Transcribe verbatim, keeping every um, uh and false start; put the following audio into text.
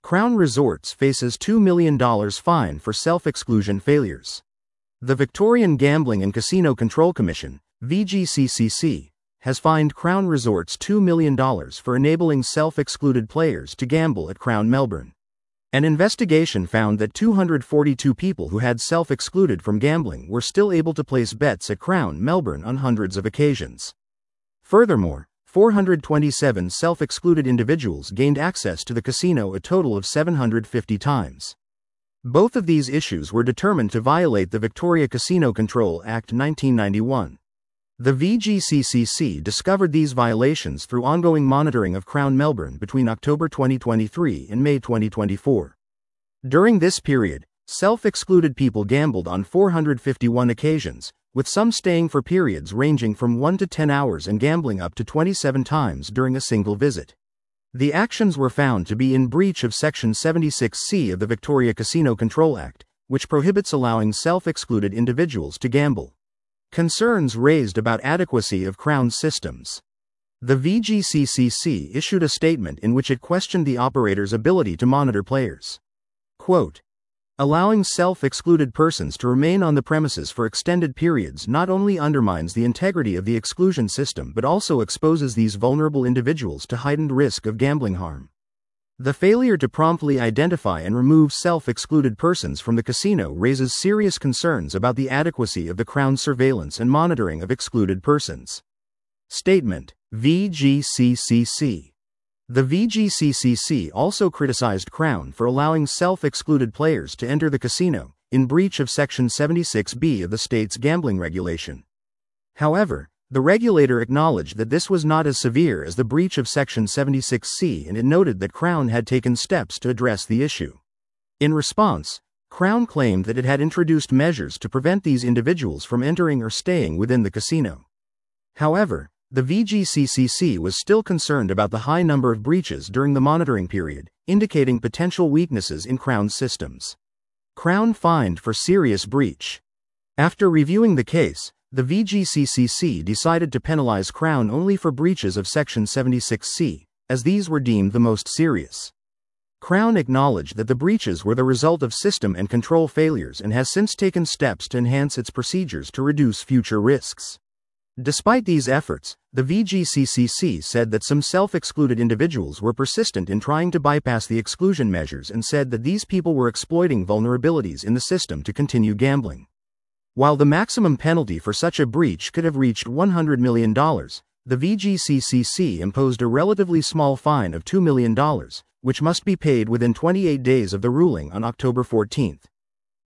Crown Resorts faces two million dollars fine for self-exclusion failures. The Victorian Gambling and Casino Control Commission, V G C C C, has fined Crown Resorts two million dollars for enabling self-excluded players to gamble at Crown Melbourne. An investigation found that two hundred forty-two people who had self-excluded from gambling were still able to place bets at Crown Melbourne on hundreds of occasions. Furthermore, four hundred twenty-seven self-excluded individuals gained access to the casino a total of seven hundred fifty times. Both of these issues were determined to violate the Victoria Casino Control Act nineteen ninety-one. The V G C C C discovered these violations through ongoing monitoring of Crown Melbourne between October twenty twenty-three and May twenty twenty-four. During this period, self-excluded people gambled on four hundred fifty-one occasions, with some staying for periods ranging from one to ten hours and gambling up to twenty-seven times during a single visit. The actions were found to be in breach of Section seventy-six C of the Victoria Casino Control Act, which prohibits allowing self-excluded individuals to gamble. Concerns raised about adequacy of Crown's systems. The V G C C C issued a statement in which it questioned the operator's ability to monitor players. Quote, "Allowing self-excluded persons to remain on the premises for extended periods not only undermines the integrity of the exclusion system but also exposes these vulnerable individuals to heightened risk of gambling harm. The failure to promptly identify and remove self-excluded persons from the casino raises serious concerns about the adequacy of the Crown's surveillance and monitoring of excluded persons." Statement, V G C C C. The V G C C C also criticized Crown for allowing self-excluded players to enter the casino, in breach of Section seventy-six B of the state's gambling regulation. However, the regulator acknowledged that this was not as severe as the breach of Section seventy-six C, and it noted that Crown had taken steps to address the issue. In response, Crown claimed that it had introduced measures to prevent these individuals from entering or staying within the casino. However, the V G C C C was still concerned about the high number of breaches during the monitoring period, indicating potential weaknesses in Crown's systems. Crown fined for serious breach. After reviewing the case, the V G C C C decided to penalize Crown only for breaches of Section seventy-six C, as these were deemed the most serious. Crown acknowledged that the breaches were the result of system and control failures and has since taken steps to enhance its procedures to reduce future risks. Despite these efforts, the V G C C C said that some self-excluded individuals were persistent in trying to bypass the exclusion measures and said that these people were exploiting vulnerabilities in the system to continue gambling. While the maximum penalty for such a breach could have reached one hundred million dollars, the V G C C C imposed a relatively small fine of two million dollars, which must be paid within twenty-eight days of the ruling on October fourteenth.